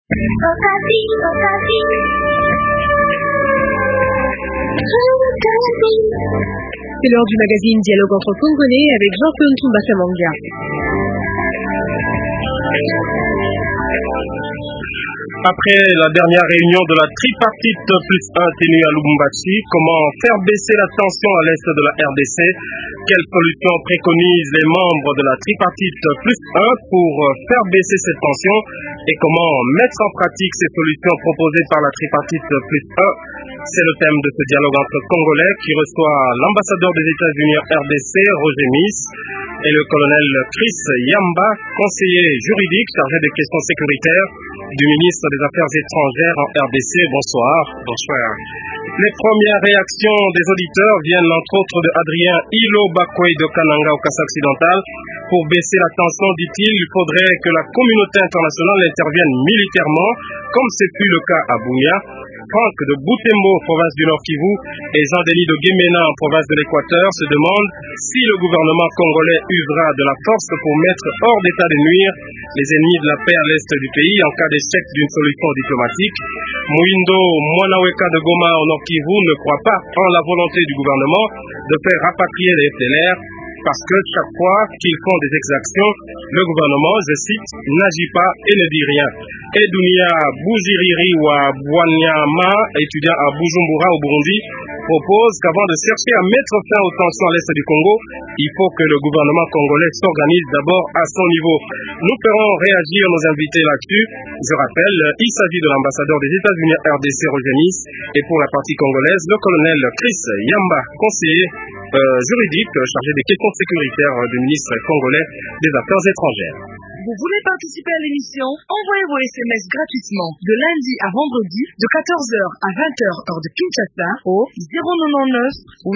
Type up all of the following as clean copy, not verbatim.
C'est l'heure du magazine Dialogue entre Congolais avec Jean-Claude Tumba-Samanga. Après la dernière réunion de la tripartite plus 1 tenue à Lubumbashi, comment faire baisser la tension à l'est de la RDC? Quelles solutions préconisent les membres de la tripartite plus 1 pour faire baisser cette tension? Et comment mettre en pratique ces solutions proposées par la tripartite plus 1? C'est le thème de ce dialogue entre Congolais qui reçoit l'ambassadeur des États-Unis en RDC, Roger Miss, et le colonel Chris Yamba, conseiller juridique chargé des questions sécuritaires du ministre des Affaires étrangères en RDC. Bonsoir. Bonsoir. Les premières réactions des auditeurs viennent entre autres de Adrien Ilo Bakwei de Kananga au Kassai occidental. Pour baisser la tension, dit-il, il faudrait que la communauté internationale intervienne militairement, comme c'est plus le cas à Bunia. Franck de Boutembo, province du Nord Kivu, et Jean-Denis de Guémena, en province de l'Équateur, se demandent si le gouvernement congolais usera de la force pour mettre hors d'état de nuire les ennemis de la paix à l'est du pays en cas d'échec d'une solution diplomatique. Mouindo Mwanaweka de Goma au Nord Kivu ne croit pas en la volonté du gouvernement de faire rapatrier les FDLR parce que chaque fois qu'ils font des exactions, le gouvernement, je cite, n'agit pas et ne dit rien. Et Dunia Boujiriri ou Bouanyama, étudiant à Bujumbura au Burundi, propose qu'avant de chercher à mettre fin aux tensions à l'est du Congo, il faut que le gouvernement congolais s'organise d'abord à son niveau. Nous ferons réagir nos invités là-dessus. Je rappelle, il s'agit de l'ambassadeur des États-Unis à RDC, Roger Miss, et pour la partie congolaise, le colonel Chris Yamba, conseiller juridique chargé des questions sécuritaires du ministre congolais des Affaires étrangères. Vous voulez participer à l'émission? Envoyez vos SMS gratuitement de lundi à vendredi de 14h à 20h heure de Kinshasa au 099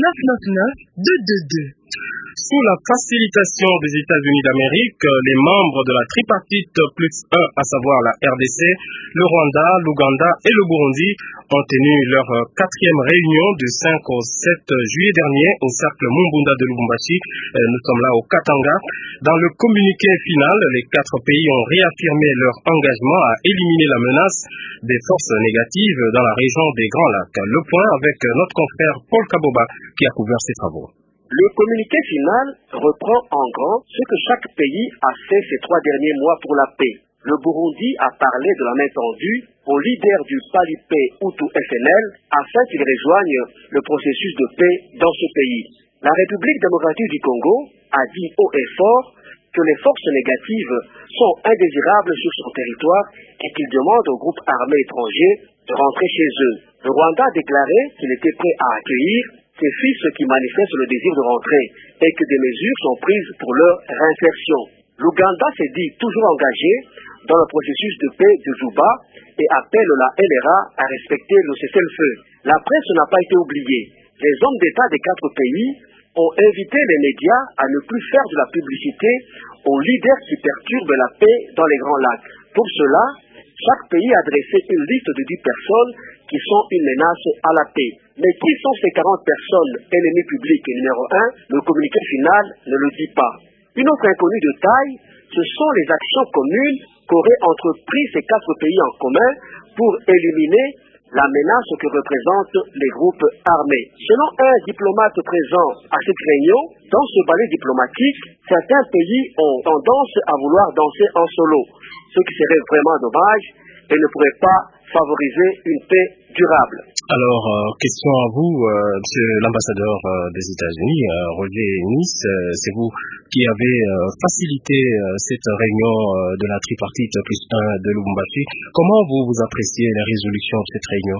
8 999 222. Sous la facilitation des États-Unis d'Amérique, les membres de la tripartite plus 1, à savoir la RDC, le Rwanda, l'Ouganda et le Burundi, ont tenu leur 4e réunion du 5 au 7 juillet dernier au cercle Mumbunda de Lubumbashi. Nous sommes là au Katanga. Dans le communiqué final, les 4 pays ont réaffirmé leur engagement à éliminer la menace des forces négatives dans la région des Grands Lacs. Le point avec notre confrère Paul Kaboba qui a couvert ces travaux. Le communiqué final reprend en grand ce que chaque pays a fait ces 3 derniers mois pour la paix. Le Burundi a parlé de la main tendue aux leaders du Palipé Hutu FNL afin qu'ils rejoignent le processus de paix dans ce pays. La République démocratique du Congo a dit haut et fort que les forces négatives sont indésirables sur son territoire et qu'il demande aux groupes armés étrangers de rentrer chez eux. Le Rwanda a déclaré qu'il était prêt à accueillir ces fils qui manifestent le désir de rentrer et que des mesures sont prises pour leur réinsertion. L'Ouganda s'est dit toujours engagé dans le processus de paix de Juba et appelle la LRA à respecter le cessez-le-feu. La presse n'a pas été oubliée. Les hommes d'État des 4 pays ont invité les médias à ne plus faire de la publicité aux leaders qui perturbent la paix dans les Grands Lacs. Pour cela, chaque pays a dressé une liste de 10 personnes qui sont une menace à la paix. Mais qui sont ces 40 personnes ennemies publiques numéro 1? Le communiqué final ne le dit pas. Une autre inconnue de taille, ce sont les actions communes qu'auraient entrepris ces 4 pays en commun pour éliminer la menace que représentent les groupes armés. Selon un diplomate présent à cette réunion, dans ce ballet diplomatique, certains pays ont tendance à vouloir danser en solo, ce qui serait vraiment dommage et ne pourrait pas favoriser une paix durable. Alors, question à vous, monsieur l'ambassadeur des États-Unis, Roger Miss, c'est vous qui avez facilité cette réunion de la tripartite plus 1 de Lubumbashi. Comment vous appréciez la résolution de cette réunion?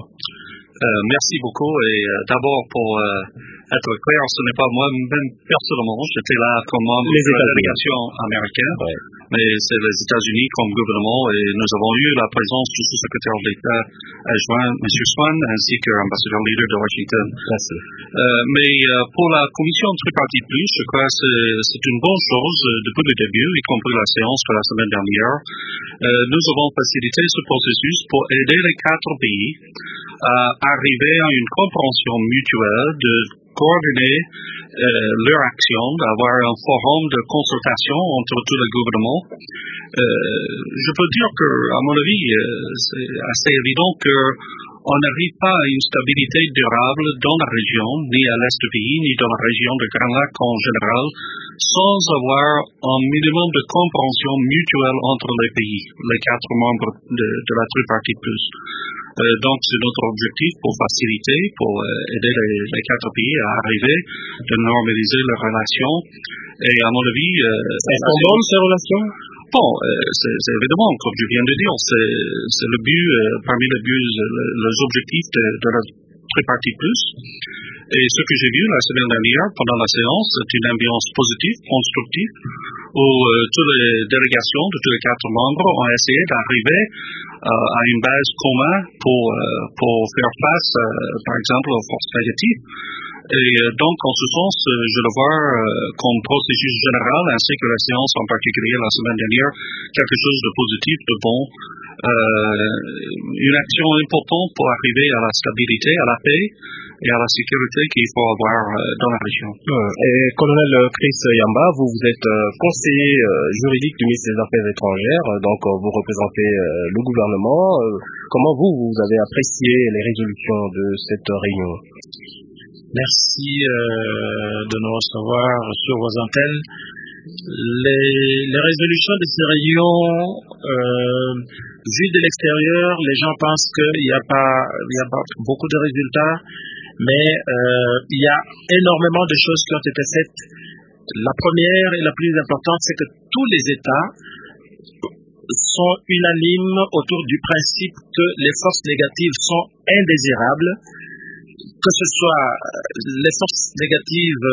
Merci beaucoup et d'abord pour être clair, ce n'est pas moi-même personnellement, j'étais là comme membre de la délégation américaine, mais c'est les États-Unis comme gouvernement et nous avons eu la présence du sous-secrétaire d'État adjoint, M. Swan, ainsi que l'ambassadeur leader de Washington. Mais pour la commission tripartite plus, je crois que c'est une bonne chose depuis le début, y compris la séance de la semaine dernière. Nous avons facilité ce processus pour aider les 4 pays à arriver à une compréhension mutuelle de coordonner leur action, d'avoir un forum de consultation entre tous les gouvernements. Je peux dire que, à mon avis, c'est assez évident que on n'arrive pas à une stabilité durable dans la région, ni à l'est du pays, ni dans la région de Grand Lac en général, sans avoir un minimum de compréhension mutuelle entre les pays, les 4 membres de la tripartite plus. Donc, c'est notre objectif pour faciliter, pour aider les 4 pays à arriver, de normaliser leurs relations. Et à mon avis... Elles sont bonnes, ces relations? Bon, c'est évidemment, comme je viens de dire, c'est le but, parmi les buts, les objectifs de la tripartite plus. Et ce que j'ai vu la semaine dernière, pendant la séance, c'est une ambiance positive, constructive, où toutes les délégations de tous les 4 membres ont essayé d'arriver à une base commune pour faire face, par exemple, aux forces négatives. Et donc, en ce sens, je le vois comme processus général, ainsi que la séance en particulier la semaine dernière, quelque chose de positif, de bon, une action importante pour arriver à la stabilité, à la paix et à la sécurité qu'il faut avoir dans la région. Et colonel Chris Yamba, vous êtes conseiller juridique du ministère des Affaires étrangères, donc vous représentez le gouvernement. Comment vous avez apprécié les résolutions de cette réunion? Merci de nous recevoir sur vos antennes. Les résolutions de ces réunions, vues de l'extérieur, les gens pensent qu'il n'y a pas beaucoup de résultats, mais il y a énormément de choses qui ont été faites. La première et la plus importante, c'est que tous les États sont unanimes autour du principe que les forces négatives sont indésirables, que ce soit les forces négatives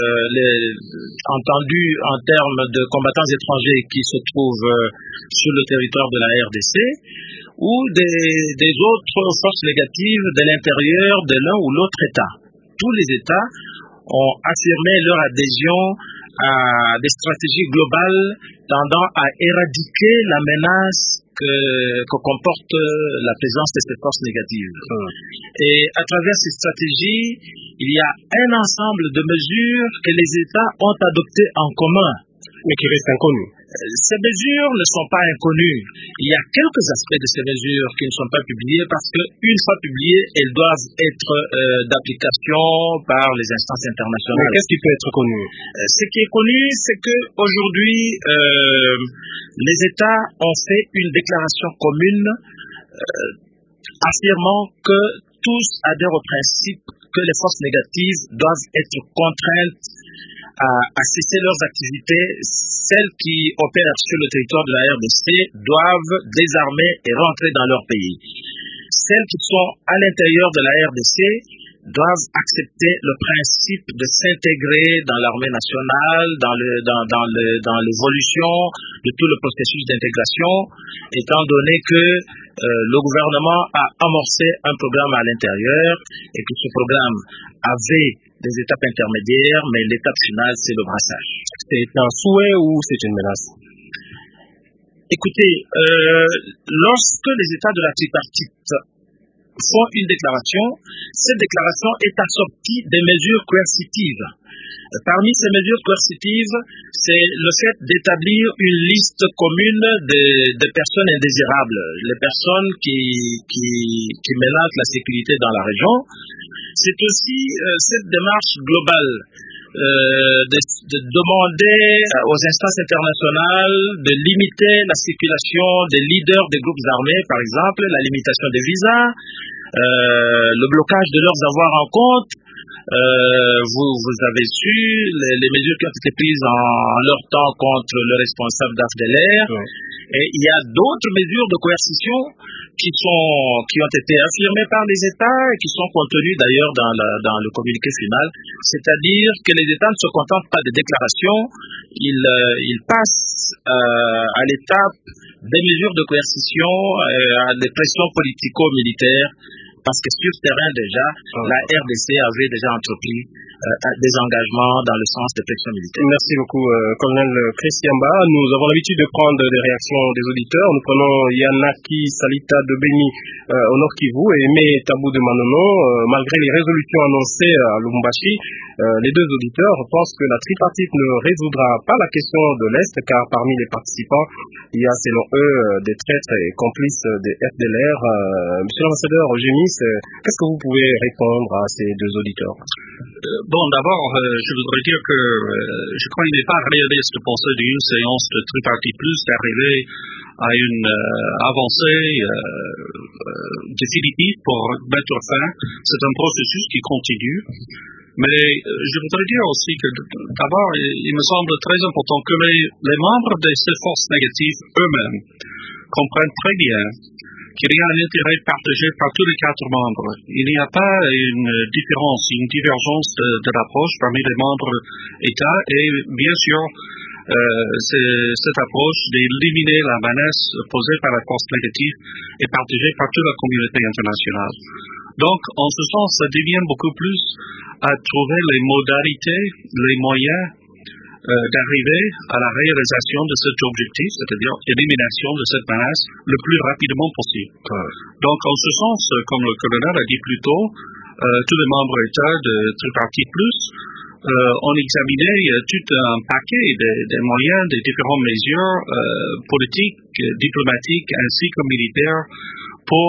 entendues en termes de combattants étrangers qui se trouvent sur le territoire de la RDC ou des autres forces négatives de l'intérieur de l'un ou l'autre État. Tous les États ont affirmé leur adhésion à des stratégies globales tendant à éradiquer la menace que comporte la présence de ces forces négatives. Et à travers ces stratégies, il y a un ensemble de mesures que les États ont adoptées en commun, mais qui restent inconnues. Ces mesures ne sont pas inconnues. Il y a quelques aspects de ces mesures qui ne sont pas publiés parce qu'une fois publiées, elles doivent être d'application par les instances internationales. Mais qu'est-ce qui peut être connu? Ce qui est connu, c'est qu'aujourd'hui, les États ont fait une déclaration commune affirmant que tous adhèrent au principe que les forces négatives doivent être contraintes à cesser leurs activités. Celles qui opèrent sur le territoire de la RDC doivent désarmer et rentrer dans leur pays. Celles qui sont à l'intérieur de la RDC doivent accepter le principe de s'intégrer dans l'armée nationale, dans l'évolution de tout le processus d'intégration, étant donné que le gouvernement a amorcé un programme à l'intérieur et que ce programme avait des étapes intermédiaires, mais l'étape finale, c'est le brassage. C'est un souhait ou c'est une menace? Écoutez, lorsque les États de la tripartite font une déclaration, cette déclaration est assortie des mesures coercitives. Parmi ces mesures coercitives, c'est le fait d'établir une liste commune de personnes indésirables, les personnes qui menacent la sécurité dans la région. C'est aussi cette démarche globale de demander aux instances internationales de limiter la circulation des leaders des groupes armés, par exemple, la limitation des visas, le blocage de leurs avoirs en compte. Vous avez su les mesures qui ont été prises en leur temps contre le responsable d'AFDLR. Et il y a d'autres mesures de coercition qui ont été affirmées par les États et qui sont contenues d'ailleurs dans le communiqué final. C'est-à-dire que les États ne se contentent pas des déclarations, ils passent à l'étape des mesures de coercition, à des pressions politico-militaires parce que sur terrain déjà, la RDC avait déjà entrepris des engagements dans le sens des pressions militaires. Merci beaucoup, colonel Chris Yamba. Nous avons l'habitude de prendre des réactions des auditeurs. Nous prenons Yanaki Salita de Beni au Nord Kivu et Aimé Tabou de Manono. Malgré les résolutions annoncées à Lubumbashi, les deux auditeurs pensent que la tripartite ne résoudra pas la question de l'Est, car parmi les participants, il y a selon eux des traîtres et complices des FDLR. Monsieur l'ambassadeur Gémis, qu'est-ce que vous pouvez répondre à ces deux auditeurs? Bon, d'abord, je voudrais dire que je crois qu'il n'est pas réaliste de penser d'une séance de tripartite plus d'arriver à une avancée définitive pour mettre fin. C'est un processus qui continue. Mais je voudrais dire aussi que d'abord, il me semble très important que les membres de ces forces négatives eux-mêmes comprennent très bien qu'il y a un intérêt partagé par tous les 4 membres. Il n'y a pas une différence, une divergence de l'approche parmi les membres États et bien sûr, cette approche d'éliminer la menace posée par la force négative est partagée par toute la communauté internationale. Donc, en ce sens, ça devient beaucoup plus à trouver les modalités, les moyens d'arriver à la réalisation de cet objectif, c'est-à-dire l'élimination de cette menace le plus rapidement possible. Donc, en ce sens, comme le colonel a dit plus tôt, tous les membres États de Tripartite Plus ont examiné tout un paquet des moyens, des différentes mesures politiques, diplomatiques ainsi que militaires pour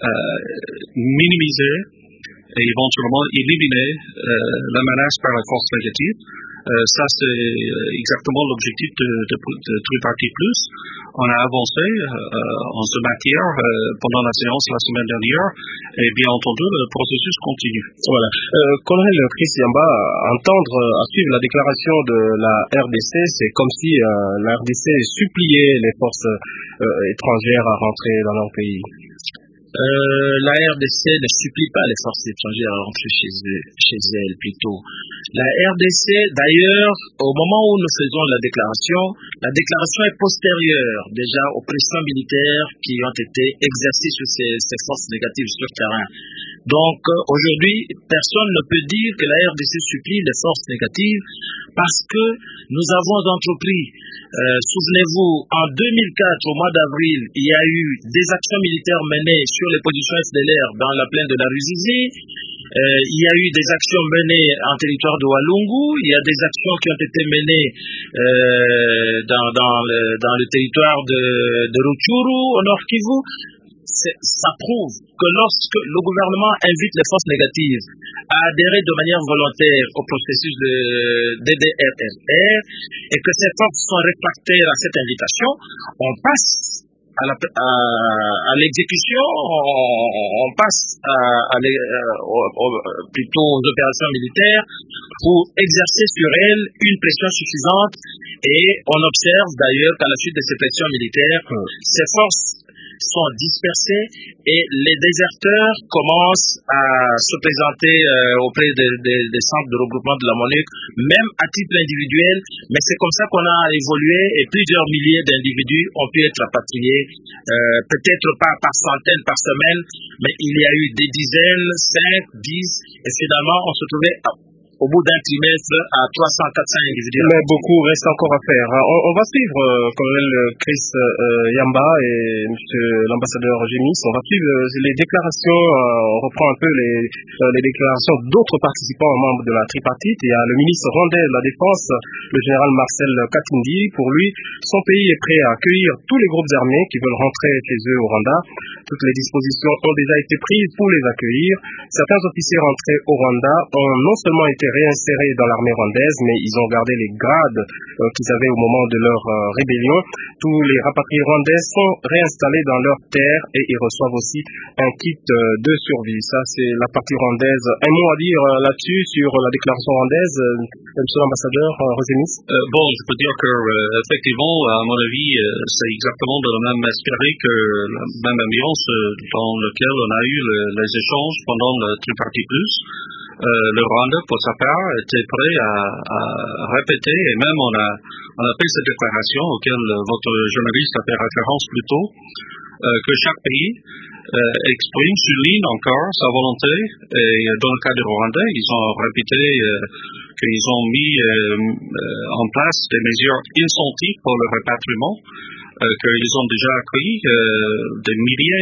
minimiser et éventuellement éliminer la menace par la force négative. Ça, c'est exactement l'objectif de Tripartite Plus. On a avancé en ce matière pendant la séance la semaine dernière et bien entendu, le processus continue. Voilà. Colonel Chris Yamba, à suivre la déclaration de la RDC, c'est comme si la RDC suppliait les forces étrangères à rentrer dans leur pays. La RDC ne supplie pas les forces étrangères à rentrer chez elles plutôt. La RDC, d'ailleurs, au moment où nous faisons la déclaration est postérieure déjà aux pressions militaires qui ont été exercées sur ces forces négatives sur terrain. Donc, aujourd'hui, personne ne peut dire que la RDC supplie les forces négatives parce que nous avons entrepris, souvenez-vous, en 2004, au mois d'avril, il y a eu des actions militaires menées sur les positions FDLR dans la plaine de la Ruzizi. Il y a eu des actions menées en territoire de Walungu. Il y a des actions qui ont été menées dans le territoire de Rutshuru, au Nord Kivu. Ça prouve que lorsque le gouvernement invite les forces négatives à adhérer de manière volontaire au processus de DDRR et que ces forces sont réfractaires à cette invitation, on passe à l'exécution, on passe plutôt aux opérations militaires pour exercer sur elles une pression suffisante et on observe d'ailleurs qu'à la suite de ces pressions militaires, ces forces sont dispersés et les déserteurs commencent à se présenter auprès des centres de regroupement de la MONUC, même à titre individuel, mais c'est comme ça qu'on a évolué et plusieurs milliers d'individus ont pu être rapatriés, peut-être pas par centaines par semaine, mais il y a eu des dizaines, 5, 10, et finalement on se trouvait au bout d'un trimestre à 300, 400 individus. Mais beaucoup reste encore à faire. On va suivre, colonel Chris Yamba et monsieur l'ambassadeur Gémis, on va suivre les déclarations, on reprend un peu les déclarations d'autres participants membres de la tripartite. Il y a le ministre rwandais de la Défense, le général Marcel Katindi. Pour lui, son pays est prêt à accueillir tous les groupes armés qui veulent rentrer chez eux au Rwanda. Toutes les dispositions ont déjà été prises pour les accueillir. Certains officiers rentrés au Rwanda ont non seulement été réinsérés dans l'armée rwandaise, mais ils ont gardé les grades qu'ils avaient au moment de leur rébellion. Tous les rapatriés rwandais sont réinstallés dans leurs terres et ils reçoivent aussi un kit de survie. Ça, c'est la partie rwandaise. Un mot à dire là-dessus, sur la déclaration rwandaise, monsieur l'ambassadeur Rosémis? Bon, je peux dire que effectivement, à mon avis, c'est exactement de la même esprit que la même ambiance dans laquelle on a eu les échanges pendant le Tripartite Plus. Le Rwanda, pour sa part, était prêt à répéter, et même on a fait cette déclaration auquel votre journaliste a fait référence plus tôt, que chaque pays exprime, souligne encore sa volonté. Et dans le cas du Rwanda, ils ont répété qu'ils ont mis en place des mesures incentives pour le rapatriement, qu'ils ont déjà accueilli des milliers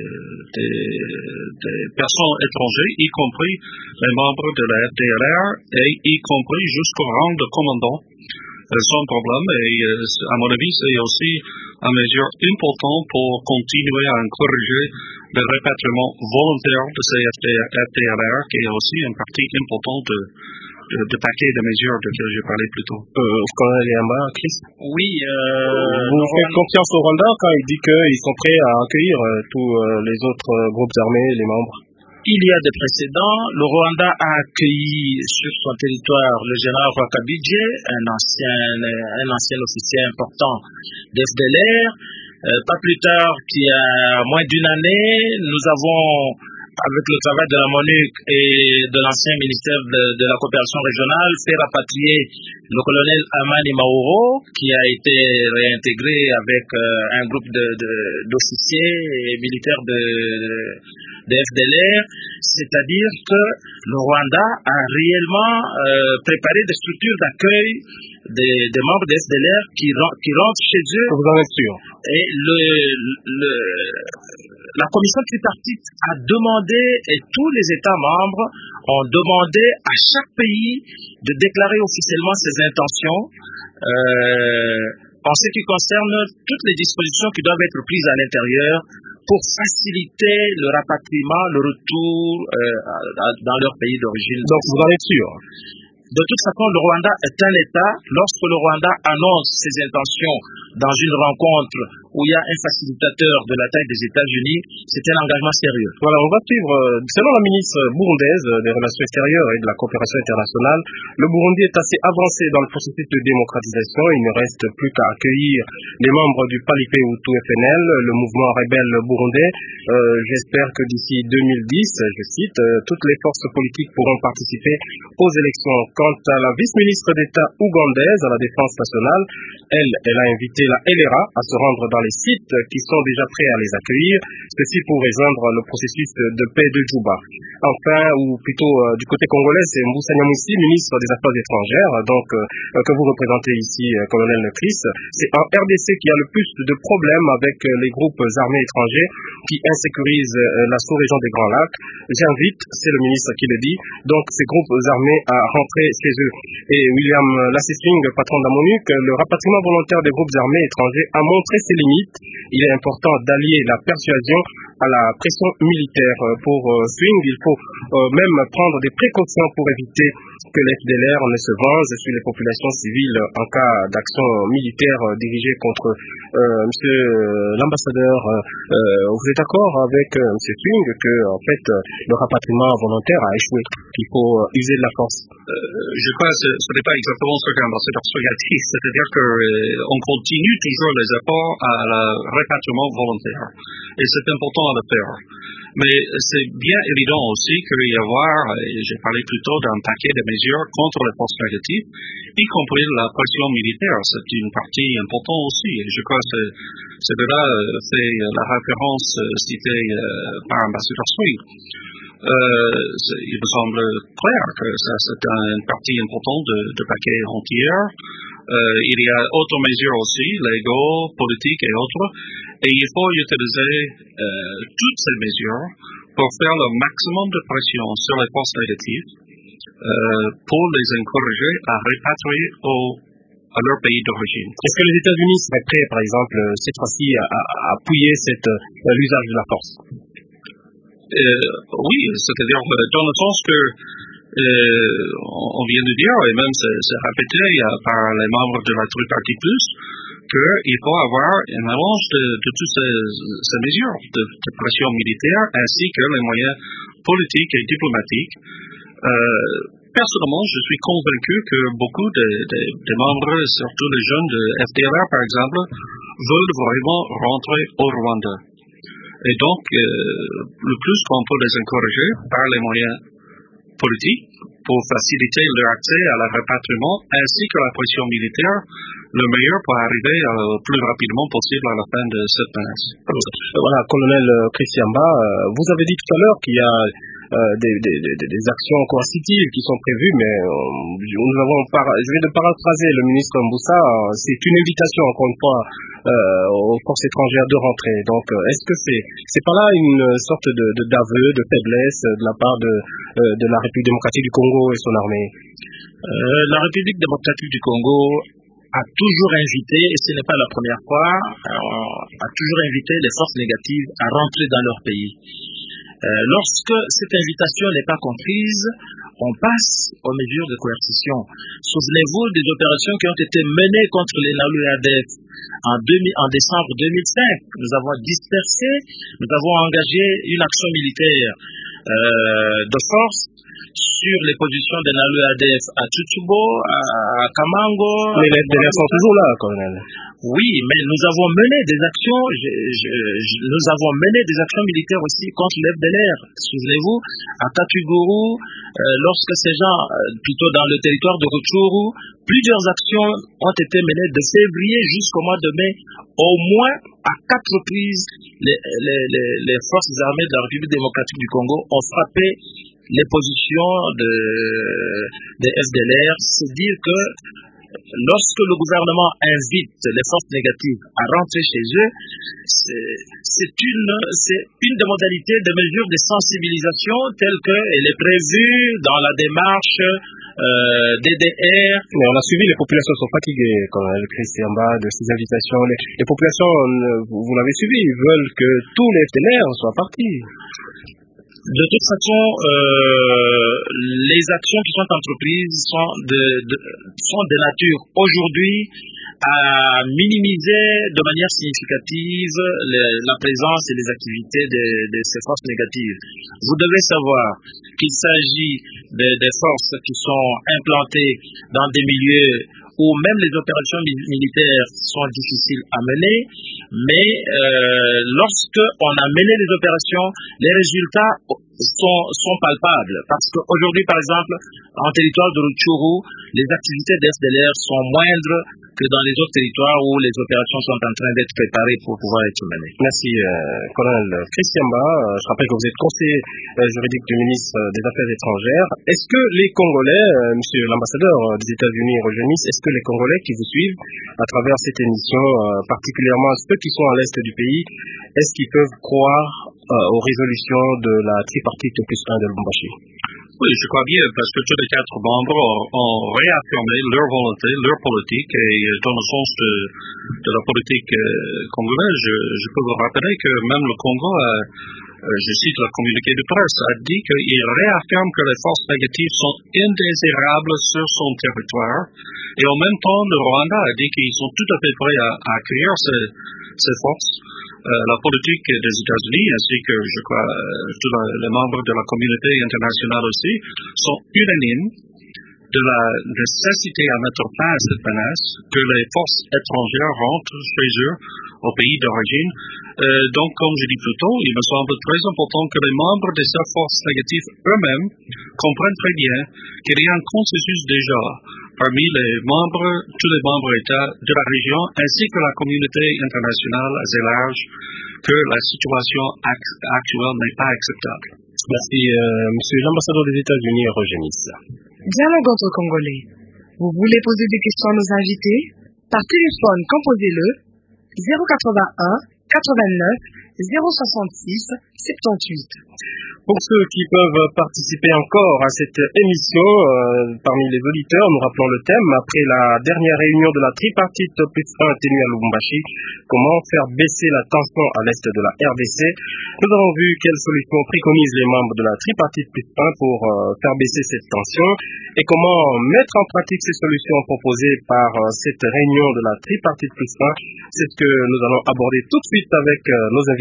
de personnes étrangères, y compris les membres de la FDLR et y compris jusqu'au rang de commandant. Sans problème, et à mon avis, c'est aussi une mesure importante pour continuer à encourager le rapatriement volontaire de ces FDLR, qui est aussi une partie importante de paquet de mesures desquelles j'ai parlé plus tôt. Colonel Yamba, Chris? Oui. Vous faites confiance au Rwanda quand il dit qu'ils sont prêts à accueillir tous les autres groupes armés, les membres? Il y a des précédents. Le Rwanda a accueilli sur son territoire le général Rwakabidje, un ancien officier important d'FDLR. Pas plus tard qu'il y a moins d'une année, nous avons, avec le travail de la MONUC et de l'ancien ministère de la coopération régionale, fait rapatrier le colonel Amani Mauro, qui a été réintégré avec un groupe d'officiers et militaires de FDLR, c'est-à-dire que le Rwanda a réellement préparé des structures d'accueil des membres de FDLR qui rentrent chez eux. Vous en êtes sûr? Et la commission tripartite a demandé, et tous les États membres ont demandé à chaque pays de déclarer officiellement ses intentions en ce qui concerne toutes les dispositions qui doivent être prises à l'intérieur pour faciliter le rapatriement, le retour dans leur pays d'origine. Donc vous en êtes sûr? De toute façon, le Rwanda est un État. Lorsque le Rwanda annonce ses intentions dans une rencontre où il y a un facilitateur de la taille des États-Unis, c'est un engagement sérieux. Voilà, on va suivre. Selon la ministre burundaise des Relations extérieures et de la coopération internationale, le Burundi est assez avancé dans le processus de démocratisation. Il ne reste plus qu'à accueillir les membres du Palipé Hutu FNL, le mouvement rebelle burundais. J'espère que d'ici 2010, je cite, toutes les forces politiques pourront participer aux élections. Quant à la vice-ministre d'État ougandaise à la Défense nationale, elle a invité la LRA à se rendre dans les sites qui sont déjà prêts à les accueillir, ceci pour rejoindre le processus de paix de Djouba. Enfin, ou plutôt du côté congolais, c'est Moussa Nyamwisi, ministre des Affaires étrangères, donc que vous représentez ici, colonel Chris. C'est en RDC qui a le plus de problèmes avec les groupes armés étrangers qui insécurisent la sous-région des Grands Lacs. J'invite, c'est le ministre qui le dit, donc ces groupes armés à rentrer chez eux. Et William Lassifing, patron de la MONUC, le rapatriement volontaire des groupes armés étrangers a montré ses limites. Il est important d'allier la persuasion à la pression militaire. Pour Swing, il faut même prendre des précautions pour éviter que l'FDLR ne se venge sur les populations civiles en cas d'action militaire dirigée contre monsieur l'ambassadeur. Vous êtes d'accord avec monsieur Swing que en fait le rapatriement volontaire a échoué, qu'il faut user de la force? Je crois que ce n'est pas exactement ce que l'ambassadeur Swing a dit, c'est-à-dire qu'on continue toujours les efforts à le rapatriement volontaire. Et c'est important à le faire. Mais c'est bien évident aussi qu'il y avoir, et j'ai parlé plus tôt d'un paquet de mesures contre les forces négatives, y compris la pression militaire. C'est une partie importante aussi. Et je crois que c'est de là c'est la référence citée par l'ambassadeur Swing. Il me semble clair que ça c'est une partie importante de paquet entier. Il y a autres mesures aussi, légaux, politiques et autres, et il faut utiliser toutes ces mesures pour faire le maximum de pression sur les forces négatives pour les encourager à rapatrier à leur pays d'origine. Est-ce que les États-Unis seraient prêts, par exemple, cette fois-ci, à appuyer l'usage de la force? Oui, c'est-à-dire dans le sens que on vient de dire, et même c'est répété par les membres de la Tripartite Plus, qu'il faut avoir un mélange de toutes ces mesures de pression militaire ainsi que les moyens politiques et diplomatiques. Personnellement, je suis convaincu que beaucoup des membres, surtout les jeunes de FDLR par exemple, veulent vraiment rentrer au Rwanda. Et donc, le plus qu'on peut les encourager par les moyens politique pour faciliter leur accès à la rapatriement ainsi que la pression militaire, le meilleur pour arriver le plus rapidement possible à la fin de cette menace. Voilà, colonel Christiamba, vous avez dit tout à l'heure qu'il y a des actions coercitives qui sont prévues, mais nous avons je vais de paraphraser le ministre Mboussa, c'est une invitation encore une fois aux forces étrangères de rentrer. Donc est-ce que c'est pas là une sorte d'aveu, de faiblesse de la part de la République démocratique du Congo et son armée? La République démocratique du Congo a toujours invité, et ce n'est pas la première fois, a toujours invité les forces négatives à rentrer dans leur pays. Lorsque cette invitation n'est pas comprise, on passe aux mesures de coercition. Souvenez-vous des opérations qui ont été menées contre les Nalu-ADF en décembre 2005. Nous avons dispersé, nous avons engagé une action militaire de force sur les positions des Nalu-ADF à Tsutsubo, à Kamango. Mais les FDLR sont toujours là, colonel. Oui, mais nous avons mené des actions, nous avons mené des actions militaires aussi contre les FDLR. Souvenez-vous, à Katuguru, lorsque ces gens, plutôt dans le territoire de Rutshuru, plusieurs actions ont été menées de février jusqu'au mois de mai. Au moins, à 4 reprises, les forces armées de la République démocratique du Congo ont frappé les positions des FDLR. C'est dire que lorsque le gouvernement invite les forces négatives à rentrer chez eux, c'est une des modalités de mesures de sensibilisation telle qu'elle est prévue dans la démarche DDR. Mais on a suivi, les populations sont fatiguées, comme le Christiamba, de ces invitations. Les populations, vous l'avez suivi, ils veulent que tous les FDLR soient partis. De toute façon, les actions qui sont entreprises sont de nature aujourd'hui à minimiser de manière significative la présence et les activités de ces forces négatives. Vous devez savoir qu'il s'agit des forces qui sont implantées dans des milieux où même les opérations militaires sont difficiles à mener, mais lorsque on a mené les opérations, les résultats sont palpables. Parce qu'aujourd'hui, par exemple, en territoire de Rutshuru, les activités d'FDLR sont moindres que dans les autres territoires où les opérations sont en train d'être préparées pour pouvoir être menées. Merci, colonel Christiamba. Je rappelle que vous êtes conseiller juridique du ministre des Affaires étrangères. Est-ce que les Congolais, monsieur l'ambassadeur des États-Unis Roger Miss, est-ce que les Congolais qui vous suivent à travers cette émission, particulièrement ceux qui sont à l'est du pays, est-ce qu'ils peuvent croire aux résolutions de la tripartite +1 de Lubumbashi? Oui, je crois bien, parce que tous les 4 membres ont réaffirmé leur volonté, leur politique, et dans le sens de la politique congolaise, je peux vous rappeler que même le Congo, je cite le communiqué de presse, a dit qu'il réaffirme que les forces négatives sont indésirables sur son territoire, et en même temps, le Rwanda a dit qu'ils sont tout à fait prêts à accueillir ces forces. La politique des États-Unis, ainsi que, je crois, tous les membres de la communauté internationale aussi, sont unanimes de la nécessité à mettre fin à cette menace, que les forces étrangères rentrent chez eux, au pays d'origine. Donc, comme je dis plus tôt, il me semble très important que les membres de ces forces négatives eux-mêmes comprennent très bien qu'il y a un consensus déjà parmi tous les membres États de la région, ainsi que la communauté internationale assez large, que la situation actuelle n'est pas acceptable. Merci, monsieur l'ambassadeur des États-Unis, Roger Miss. Dialogue entre Congolais. Vous voulez poser des questions à nos invités? Par téléphone, composez-le 081 89 066 78. Pour ceux qui peuvent participer encore à cette émission, parmi les auditeurs, nous rappelons le thème. Après la dernière réunion de la tripartite +1 tenue à Lubumbashi, comment faire baisser la tension à l'est de la RDC? Nous avons vu quelles solutions préconisent les membres de la tripartite +1 pour faire baisser cette tension et comment mettre en pratique ces solutions proposées par cette réunion de la tripartite +1. C'est ce que nous allons aborder tout de suite avec nos invités.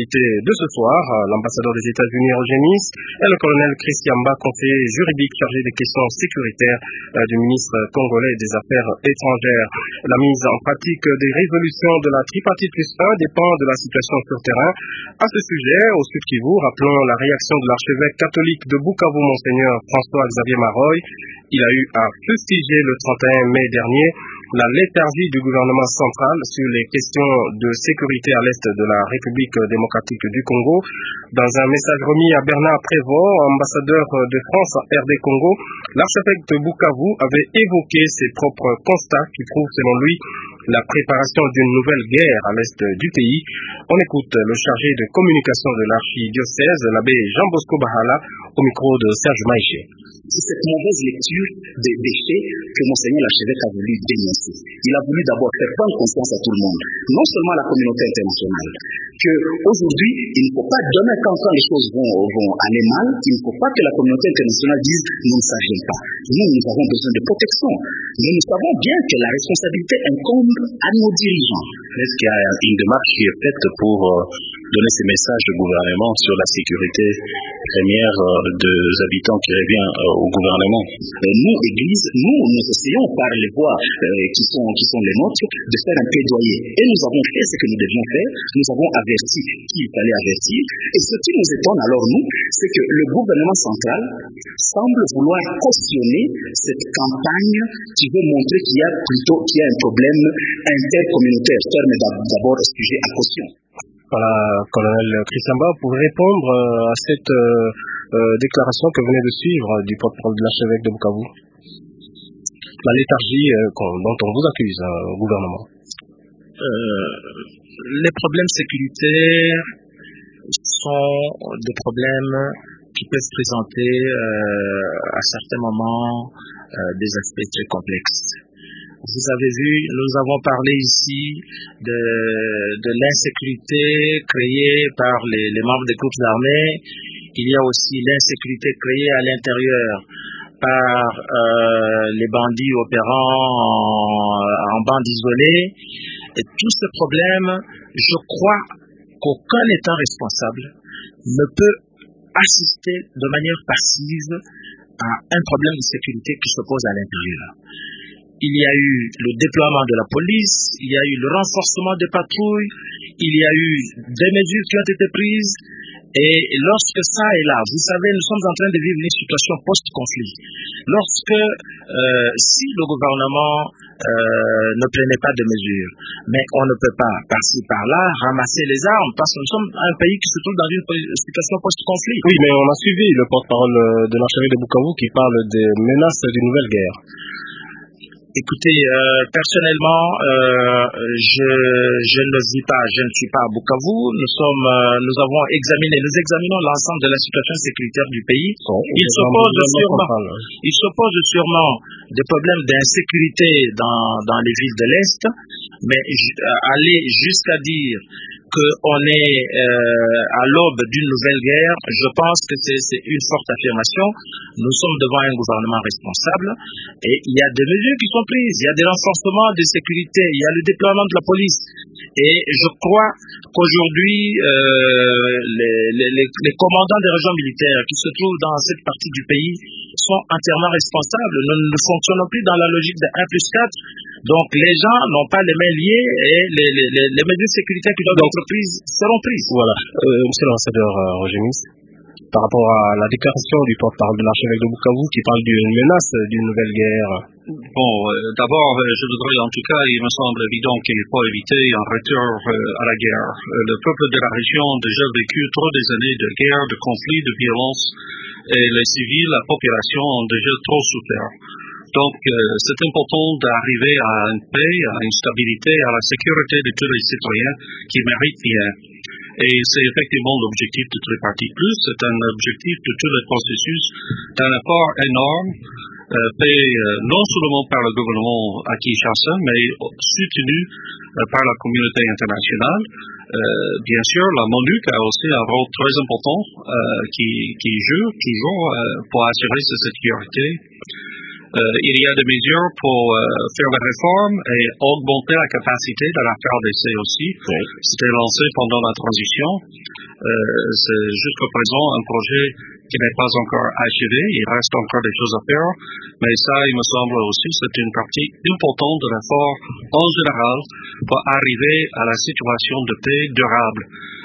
invités de ce soir, l'ambassadeur des États-Unis Roger et le colonel Chris Yamba, conseiller juridique chargé des questions sécuritaires du ministre congolais des Affaires étrangères. La mise en pratique des résolutions de la tripartite plus 1 dépend de la situation sur terrain. À ce sujet, au Sud Kivu, rappelons la réaction de l'archevêque catholique de Bukavu, Monseigneur François-Xavier Maroy. Il a eu à fustiger le 31 mai dernier la léthargie du gouvernement central sur les questions de sécurité à l'est de la République démocratique du Congo. Dans un message remis à Bernard Prévost, ambassadeur de France à RD Congo, l'archevêque de Bukavu avait évoqué ses propres constats qui prouvent selon lui la préparation d'une nouvelle guerre à l'est du pays. On écoute le chargé de communication de l'archidiocèse, l'abbé Jean Bosco Bahala, au micro de Serge Maïché. C'est cette mauvaise lecture des faits que Monseigneur l'archevêque a voulu dénoncer. Il a voulu d'abord faire prendre conscience à tout le monde, non seulement à la communauté internationale, qu'aujourd'hui, il ne faut pas demain quand les choses vont aller mal, il ne faut pas que la communauté internationale dise « nous ne savions pas ». Nous avons besoin de protection. Mais nous savons bien que la responsabilité incombe à nos dirigeants. Est-ce qu'il y a une démarche qui est faite pour donner ces messages du gouvernement sur la sécurité première des habitants qui revient au gouvernement? Nous, Église, nous essayons par les voies qui sont les nôtres de faire un plaidoyer. Et nous avons fait ce que nous devions faire. Nous avons averti qui il fallait avertir. Et ce qui nous étonne alors, nous, c'est que le gouvernement central semble vouloir cautionner cette campagne qui veut montrer qu'il y a un problème intercommunautaire. Terme d'abord sujet à caution. Voilà, colonel Chrisamba, pour répondre à cette déclaration que venez de suivre du porte-parole de l'archevêque de Bukavu, la léthargie dont on vous accuse au gouvernement. Les problèmes sécuritaires sont des problèmes qui peuvent présenter à certains moments des aspects très complexes. Vous avez vu, nous avons parlé ici de l'insécurité créée par les membres des groupes armés. Il y a aussi l'insécurité créée à l'intérieur par les bandits opérant en bande isolée. Et tous ces problèmes, je crois qu'aucun État responsable ne peut assister de manière passive à un problème de sécurité qui se pose à l'intérieur. Il y a eu le déploiement de la police, il y a eu le renforcement des patrouilles, il y a eu des mesures qui ont été prises. Et lorsque ça est là, vous savez, nous sommes en train de vivre une situation post-conflit. Lorsque, si le gouvernement ne prenait pas de mesures, mais on ne peut pas, par-ci, par-là, ramasser les armes, parce que nous sommes un pays qui se trouve dans une situation post-conflit. Oui, mais on a suivi le porte-parole de l'archevêque de Bukavu qui parle des menaces d'une nouvelle guerre. Écoutez, personnellement, je ne vis pas, je ne suis pas à Bukavu. Nous examinons l'ensemble de la situation sécuritaire du pays. Il se pose sûrement des problèmes d'insécurité dans les villes de l'Est, mais aller jusqu'à dire qu'on est à l'aube d'une nouvelle guerre, je pense que c'est une forte affirmation. Nous sommes devant un gouvernement responsable et il y a des mesures qui sont prises, il y a des renforcements de sécurité, il y a le déploiement de la police. Et je crois qu'aujourd'hui, les commandants des régions militaires qui se trouvent dans cette partie du pays sont entièrement responsables. Nous ne fonctionnons plus dans la logique de 1+4. Donc les gens n'ont pas les mains liées et les mesures sécuritaires qui doivent être prises seront prises. Voilà. Monsieur l'ambassadeur Roger Miss, par rapport à la déclaration du porte-parole de l'archevêque de Bukavu qui parle d'une menace d'une nouvelle guerre. Bon, d'abord, je voudrais, en tout cas, il me semble évident qu'il faut éviter un retour à la guerre. Le peuple de la région a déjà vécu trop des années de guerre, de conflits, de violence, et les civils, la population ont déjà trop souffert. Donc, c'est important d'arriver à une paix, à une stabilité, à la sécurité de tous les citoyens qui méritent bien. Et c'est effectivement l'objectif de Tripartite Plus, c'est un objectif de tout le processus d'un effort énorme, fait non seulement par le gouvernement à Kinshasa, mais soutenu par la communauté internationale. Bien sûr, la MONUC a aussi un rôle très important qui joue toujours pour assurer cette sécurité. il y a des mesures pour faire la réforme et augmenter la capacité de la RDC aussi. Oui. C'était lancé pendant la transition. C'est jusqu'à présent un projet qui n'est pas encore achevé. Il reste encore des choses à faire. Mais ça, il me semble aussi, c'est une partie importante de l'effort en général pour arriver à la situation de paix durable.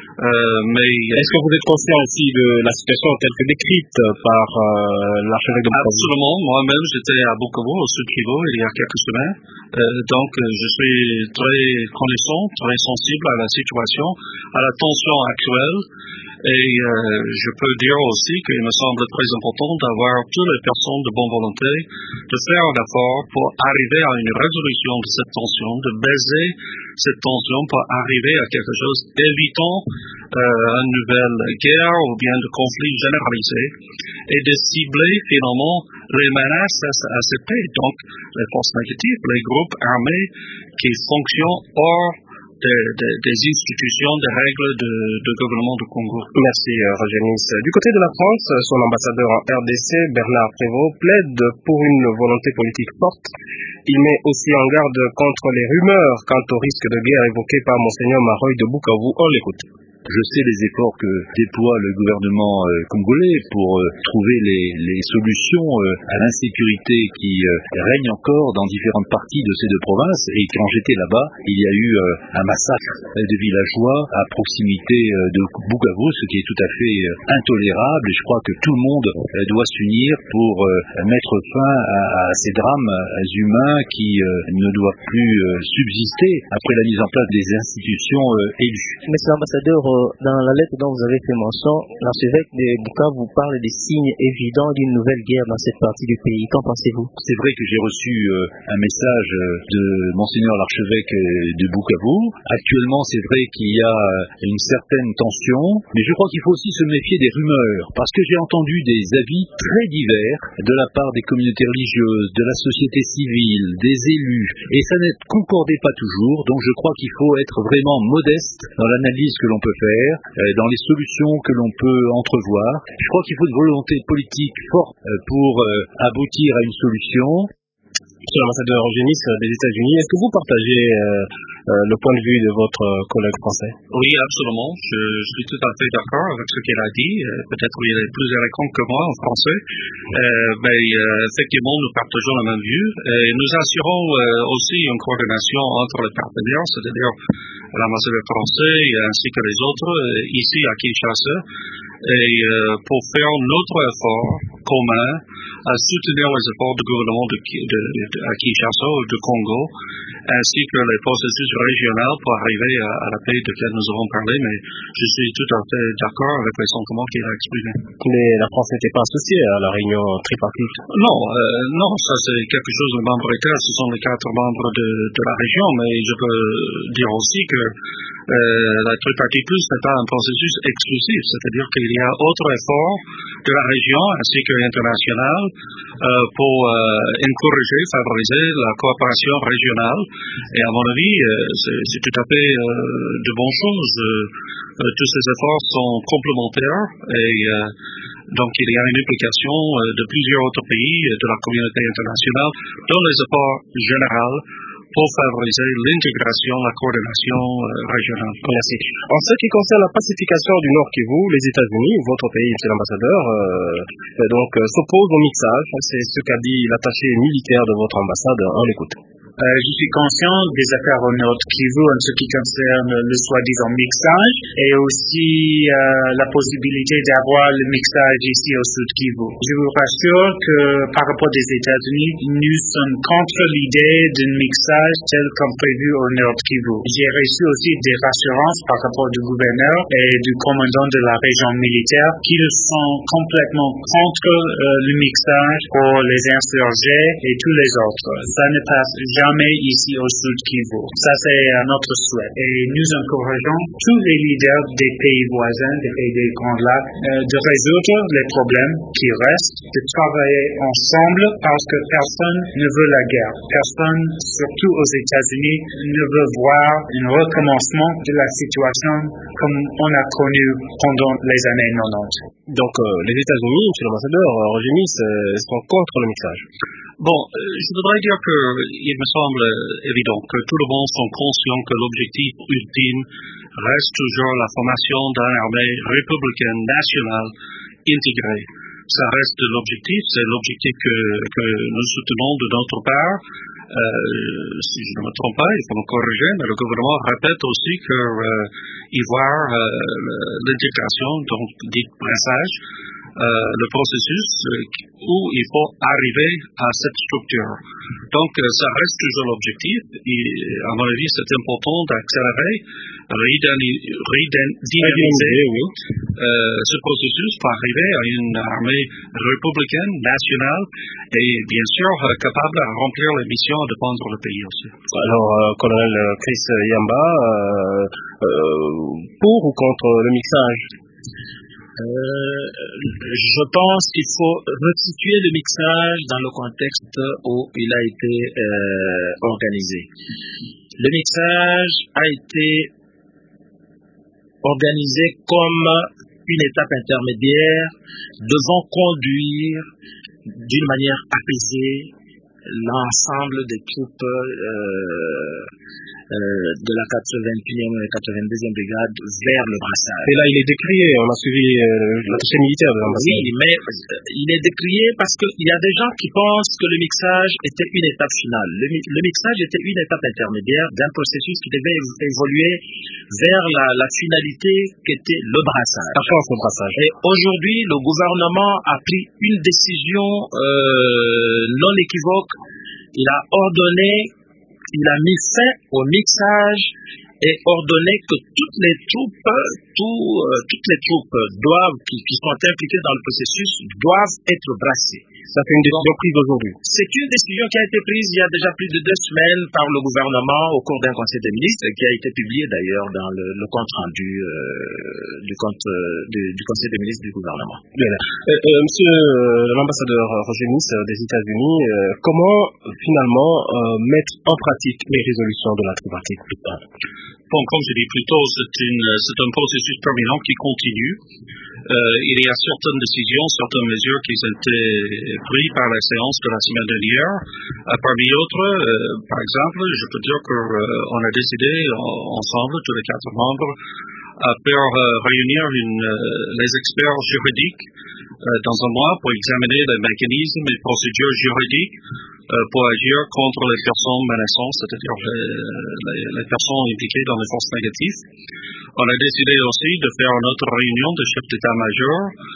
Mais est-ce que vous êtes conscient aussi de la situation telle que décrite par l'archevêque de Bukavu? Absolument. Moi-même, j'étais à Bukavu, au Sud Kivu, il y a quelques semaines. Donc, je suis très connaissant, très sensible à la situation, à la tension actuelle. Et je peux dire aussi qu'il me semble très important d'avoir toutes les personnes de bonne volonté de faire un effort pour arriver à une résolution de cette tension, de baiser cette tension pour arriver à quelque chose évitant une nouvelle guerre ou bien de conflit généralisé et de cibler finalement les menaces à cette paix. Donc, les forces négatives, les groupes armés qui fonctionnent hors des institutions, des règles de gouvernement du Congo. Merci Roger Nice. Du côté de la France, son ambassadeur en RDC, Bernard Prévost, plaide pour une volonté politique forte. Il met aussi en garde contre les rumeurs quant au risque de guerre évoqué par Monseigneur Maroy de Bukavu. On l'écoute. Je sais les efforts que déploie le gouvernement congolais pour trouver les solutions à l'insécurité qui règne encore dans différentes parties de ces deux provinces. Et quand j'étais là-bas, il y a eu un massacre de villageois à proximité de Bukavu, ce qui est tout à fait intolérable. Et je crois que tout le monde doit s'unir pour mettre fin à ces drames humains qui ne doivent plus subsister après la mise en place des institutions élues. Monsieur l'ambassadeur, dans la lettre dont vous avez fait mention, l'archevêque de Bukavu vous parle des signes évidents d'une nouvelle guerre dans cette partie du pays. Qu'en pensez-vous? C'est vrai que j'ai reçu un message de Monseigneur l'archevêque de Bukavu. Actuellement, c'est vrai qu'il y a une certaine tension, mais je crois qu'il faut aussi se méfier des rumeurs, parce que j'ai entendu des avis très divers de la part des communautés religieuses, de la société civile, des élus, et ça ne concordait pas toujours, donc je crois qu'il faut être vraiment modeste dans l'analyse que l'on peut faire, dans les solutions que l'on peut entrevoir. Je crois qu'il faut une volonté politique forte pour aboutir à une solution. Monsieur l'ambassadeur Roger Nice des États-Unis, est-ce que vous partagez le point de vue de votre collègue français? Oui, absolument. Je suis tout à fait d'accord avec ce qu'il a dit. Peut-être qu'il est plus éloquent que moi en français. Mais effectivement, nous partageons la même vue. Et nous assurons aussi une coordination entre les partenaires, c'est-à-dire l'ambassadeur français ainsi que les autres ici à Kinshasa, et pour faire notre effort commun à soutenir les efforts du gouvernement à Kinshasa ou du Congo, ainsi que les processus régionaux pour arriver à la paix de laquelle nous avons parlé. Mais je suis tout à fait d'accord avec les sentiments qu'il a exprimés. Mais la France n'était pas associée à la réunion tripartite? Non, ça c'est quelque chose de membre État, ce sont les 4 membres de la région, mais je peux dire aussi que la tripartite plus n'est pas un processus exclusif, c'est-à-dire qu'il y a autre effort de la région ainsi que international pour encourager, favoriser la coopération régionale. Et à mon avis, c'est tout à fait de bonnes choses. Tous ces efforts sont complémentaires et donc il y a une implication de plusieurs autres pays de la communauté internationale dans les efforts généraux pour favoriser l'intégration, la coordination régionale. Merci. En ce qui concerne la pacification du Nord Kivu, les États-Unis, votre pays, monsieur l'ambassadeur, s'opposent au mixage. C'est ce qu'a dit l'attaché militaire de votre ambassade. On l'écoute. Je suis conscient des affaires au Nord Kivu en ce qui concerne le soi-disant mixage et aussi la possibilité d'avoir le mixage ici au Sud Kivu. Je vous rassure que par rapport des États-Unis, nous sommes contre l'idée d'un mixage tel comme prévu au Nord Kivu. J'ai reçu aussi des rassurances par rapport du gouverneur et du commandant de la région militaire qu'ils sont complètement contre le mixage pour les insurgés et tous les autres. Ça ne passe jamais ici au Sud Kivu. Ça, c'est notre souhait. Et nous encourageons tous les leaders des pays voisins, des pays des Grands Lacs, de résoudre les problèmes qui restent, de travailler ensemble parce que personne ne veut la guerre. Personne, surtout aux États-Unis, ne veut voir un recommencement de la situation comme on a connu pendant les années 90. Donc, les États-Unis, monsieur l'ambassadeur, Roger Nice, sont contre le mixage. Bon, je voudrais dire qu'il me semble évident que tout le monde sont conscients que l'objectif ultime reste toujours la formation d'une armée républicaine nationale intégrée. Ça reste l'objectif, c'est l'objectif que nous soutenons de notre part. Si je ne me trompe pas, il faut me corriger, mais le gouvernement répète aussi qu'il voit l'intégration, donc dit brassage, le processus où il faut arriver à cette structure. Donc, ça reste toujours l'objectif. Et, à mon avis, c'est important d'accélérer, redynamiser ce processus pour arriver à une armée républicaine, nationale, et bien sûr capable de remplir les missions et de défendre le pays aussi. Alors, colonel Chris Yamba, pour ou contre le mixage? Je pense qu'il faut resituer le mixage dans le contexte où il a été organisé. Le mixage a été organisé comme une étape intermédiaire devant conduire d'une manière apaisée l'ensemble des troupes de la 81e et 82e brigade vers le brassage. Et là, il est décrié, on a suivi l'attaché militaire de l'ambassade. Oui, mais il est décrié parce qu'il y a des gens qui pensent que le mixage était une étape finale. Le mixage était une étape intermédiaire d'un processus qui devait évoluer vers la finalité qui était le brassage. La force au brassage. Et aujourd'hui, le gouvernement a pris une décision non équivoque. Il a ordonné, il a mis fin au mixage et ordonné que toutes les troupes doivent, qui sont impliquées dans le processus, doivent être brassées. Ça fait une décision prise aujourd'hui. C'est une décision qui a été prise il y a déjà plus de 2 semaines par le gouvernement au cours d'un conseil des ministres qui a été publié d'ailleurs dans le compte rendu du conseil des ministres du gouvernement. Bien. Monsieur l'ambassadeur Roger Miss des États-Unis, comment finalement mettre en pratique les résolutions de la tripartite? Bon, comme je dis plus tôt, c'est un processus permanent qui continue. Il y a certaines décisions, certaines mesures qui ont été prises par la séance de la semaine dernière. Parmi d'autres, par exemple, je peux dire qu'on a décidé ensemble, tous les 4 membres, à faire réunir les experts juridiques dans un mois pour examiner les mécanismes et procédures juridiques pour agir contre les personnes menaçantes, c'est-à-dire les personnes impliquées dans les forces négatives. On a décidé aussi de faire une autre réunion de chefs d'état-major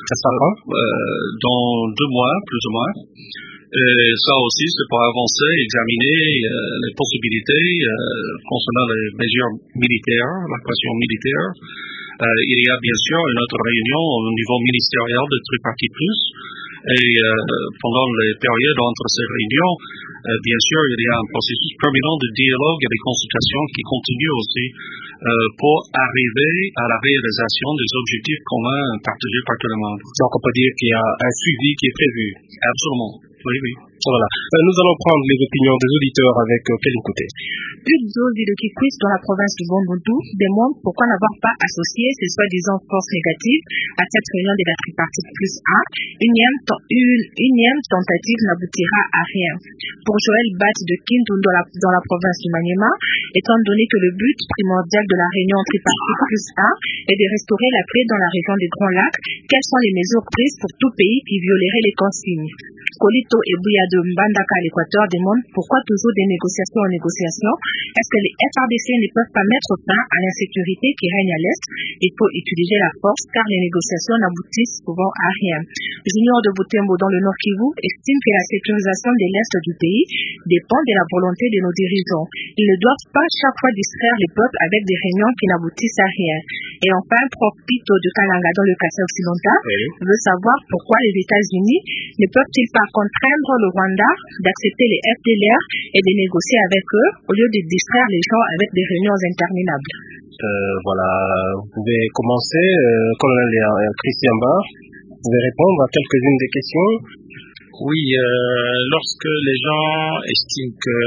dans 2 mois, plus ou moins. Et ça aussi, c'est pour avancer, examiner les possibilités concernant les mesures militaires, la question militaire. Il y a bien sûr une autre réunion au niveau ministériel de Tripartite Plus. Et pendant les périodes entre ces réunions, bien sûr, il y a un processus permanent de dialogue et de consultation qui continue aussi pour arriver à la réalisation des objectifs communs partagés par tout le monde. Donc on peut dire qu'il y a un suivi qui est prévu. Absolument. Oui, oui. Voilà. Nous allons prendre les opinions des auditeurs avec Kéline Côté. Plusieurs de Kikwis dans la province du Bandundu demandent pourquoi n'avoir pas associé ces soi-disant forces négatives à cette réunion de la tripartite plus 1. Une énième tentative n'aboutira à rien. Pour Joël Bat de Kindoun dans la province du Maniema, étant donné que le but primordial de la réunion tripartite plus 1 est de restaurer la paix dans la région des Grands Lacs, quelles sont les mesures prises pour tout pays qui violerait les consignes? Kolito et Bouya de Mbandaka à l'Équateur demandent pourquoi toujours des négociations en négociation. Est-ce que les FRDC ne peuvent pas mettre fin à l'insécurité qui règne à l'Est? Il faut utiliser la force car les négociations n'aboutissent souvent à rien. Junior de Butembo dans le Nord Kivu estime que la sécurisation de l'Est du pays dépend de la volonté de nos dirigeants. Ils ne doivent pas chaque fois distraire les peuples avec des réunions qui n'aboutissent à rien. Et enfin, Prof Pito de Kalanga dans le Kassai occidental veut savoir pourquoi les États-Unis ne peuvent-ils pas contraindre le Rwanda d'accepter les FDLR et de négocier avec eux au lieu de distraire les gens avec des réunions interminables. Voilà, vous pouvez commencer, colonel Christian Barr, vous pouvez répondre à quelques-unes des questions. Oui, lorsque les gens estiment que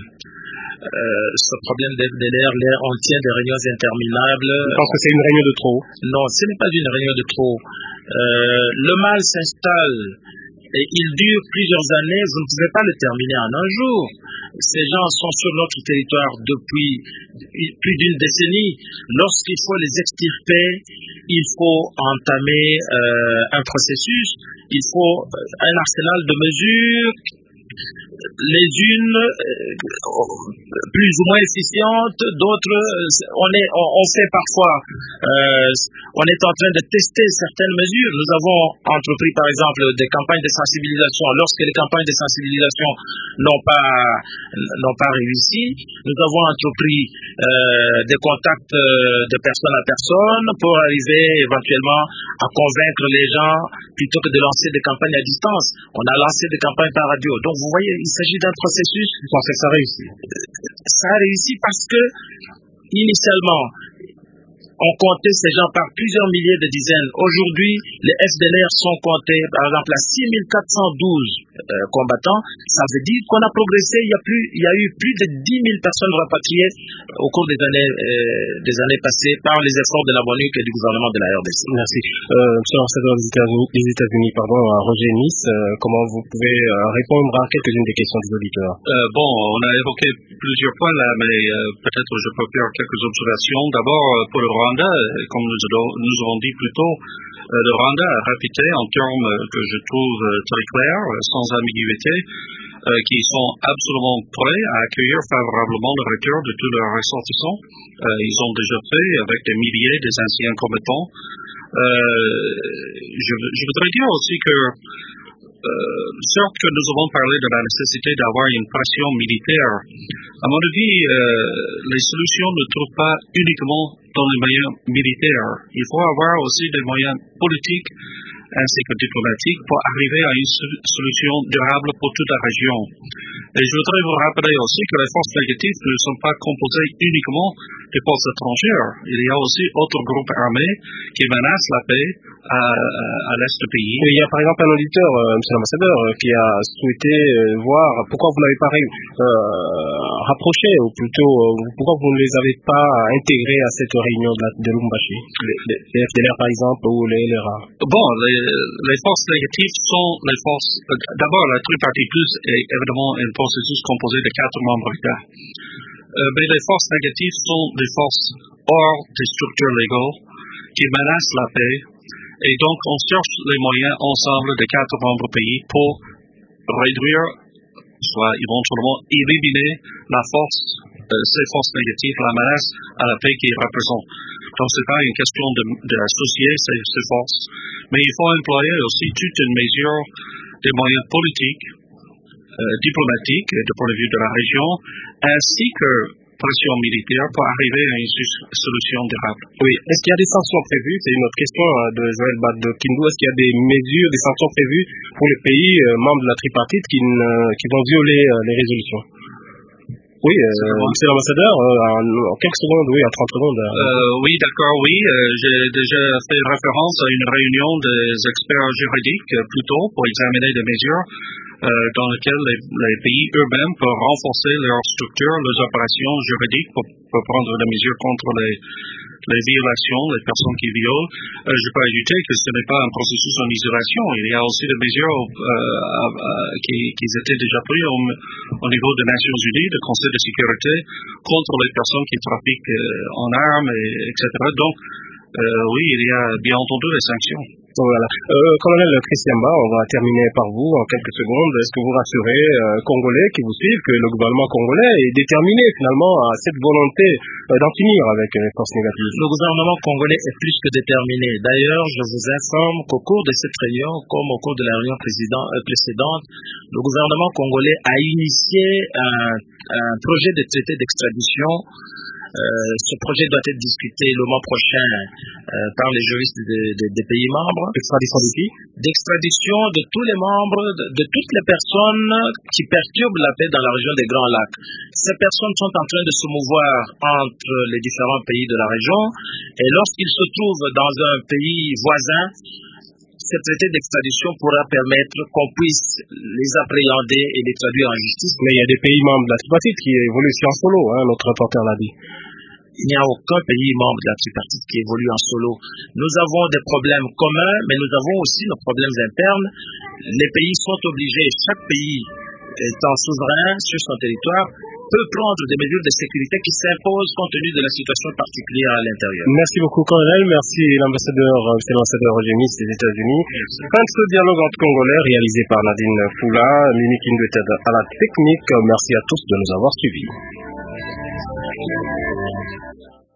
ce problème d'FDLR, on tient des réunions interminables. Je pense que c'est une réunion de trop. Non, ce n'est pas une réunion de trop. Le mal s'installe et il dure plusieurs années, vous ne pouvez pas le terminer en un jour. Ces gens sont sur notre territoire depuis plus d'une décennie. Lorsqu'il faut les extirper, il faut entamer un processus, il faut un arsenal de mesures, les unes plus ou moins efficientes, d'autres on fait parfois, on est en train de tester certaines mesures. Nous avons entrepris par exemple des campagnes de sensibilisation. Lorsque les campagnes de sensibilisation n'ont pas réussi, nous avons entrepris des contacts de personne à personne pour arriver éventuellement à convaincre les gens plutôt que de lancer des campagnes à distance. On a lancé des campagnes par radio. Donc vous voyez, il s'agit d'un processus. Vous pensez que ça réussit? Ça a réussi parce que, initialement, on comptait ces gens par plusieurs milliers de dizaines. Aujourd'hui, les FDLR sont comptés, par exemple, à 6412 combattants. Ça veut dire qu'on a progressé. Il y a eu plus de 10 000 personnes rapatriées au cours des années passées par les efforts de la MONUC et du gouvernement de la RDC. Merci. Monsieur l'ambassadeur des États-Unis, Roger Nice, comment vous pouvez répondre à quelques-unes des questions des auditeurs? On a évoqué plusieurs points là, mais peut-être je peux faire quelques observations. D'abord, pour le Rwanda, comme nous avons dit plus tôt, le Rwanda a répété en termes que je trouve très clairs, sans ambiguïté, qui sont absolument prêts à accueillir favorablement le retour de tous leurs ressortissants. Ils ont déjà fait avec des milliers des anciens combattants. Je voudrais dire aussi que certes que nous avons parlé de la nécessité d'avoir une pression militaire. À mon avis, les solutions ne trouvent pas uniquement dans les moyens militaires. Il faut avoir aussi des moyens politiques ainsi que diplomatiques pour arriver à une solution durable pour toute la région. Et je voudrais vous rappeler aussi que les forces négatives ne sont pas composées uniquement des forces étrangères. Il y a aussi d'autres groupes armés qui menacent la paix à l'est du pays. Il y a par exemple un auditeur, monsieur l'ambassadeur, qui a souhaité voir pourquoi vous n'avez pas rapproché, ou plutôt pourquoi vous ne les avez pas intégrés à cette réunion de Lubumbashi, les FDLR par exemple, ou les LRA. Bon, les forces négatives sont les forces. D'abord, la tripartite plus est évidemment un processus composé de 4 membres d'État. Mais les forces négatives sont des forces hors des structures légales qui menacent la paix. Et donc, on cherche les moyens ensemble des 4 membres pays pour réduire, soit éventuellement éliminer la force, ces forces négatives, la menace à la paix qu'ils représentent. Donc, ce n'est pas une question d'associer ces forces, mais il faut employer aussi toute une mesure des moyens politiques, diplomatiques, du point de vue de la région, ainsi que pression militaire pour arriver à une solution durable. Oui. Est-ce qu'il y a des sanctions prévues? C'est une autre question de Joël Bad-Kindou. Est-ce qu'il y a des mesures, des sanctions prévues pour les pays membres de la tripartite qui vont violer les résolutions? Oui, monsieur l'ambassadeur, en quelques secondes, oui, en 30 secondes. Oui, d'accord, oui. J'ai déjà fait référence à une réunion des experts juridiques, plutôt, pour examiner des mesures dans lesquelles les pays eux-mêmes peuvent renforcer leurs structures, leurs opérations juridiques pour prendre des mesures contre les violations, les personnes qui violent. Je peux ajouter que ce n'est pas un processus en isolation. Il y a aussi des mesures qui étaient déjà prises au niveau des Nations Unies, du Conseil de sécurité, contre les personnes qui trafiquent en armes, etc. Donc, oui, il y a bien entendu des sanctions. Voilà. Colonel Christiamba, on va terminer par vous en quelques secondes. Est-ce que vous rassurez Congolais qui vous suivent que le gouvernement congolais est déterminé finalement à cette volonté d'en finir avec les forces négatives? Le gouvernement congolais est plus que déterminé. D'ailleurs, je vous informe qu'au cours de cette réunion, comme au cours de la réunion précédente, le gouvernement congolais a initié un projet de traité d'extradition. Ce projet doit être discuté le mois prochain par les juristes des pays membres. Extradition de qui? D'extradition de tous les membres, de toutes les personnes qui perturbent la paix dans la région des Grands Lacs. Ces personnes sont en train de se mouvoir entre les différents pays de la région, et lorsqu'ils se trouvent dans un pays voisin, ce traité d'extradition pourra permettre qu'on puisse les appréhender et les traduire en justice. Mais il y a des pays membres de la tripartite qui évoluent en solo, notre reporter l'a dit. il n'y a aucun pays membre de la tripartite qui évolue en solo. Nous avons des problèmes communs, mais nous avons aussi nos problèmes internes. Les pays sont obligés, chaque pays étant souverain sur son territoire, peut prendre des mesures de sécurité qui s'imposent compte tenu de la situation particulière à l'intérieur. Merci beaucoup, colonel. Merci, l'ambassadeur Roger Miss des États-Unis. Fin de ce dialogue entre Congolais réalisé par Nadine Foula, Mimi Kinduet à la technique. Merci à tous de nous avoir suivis.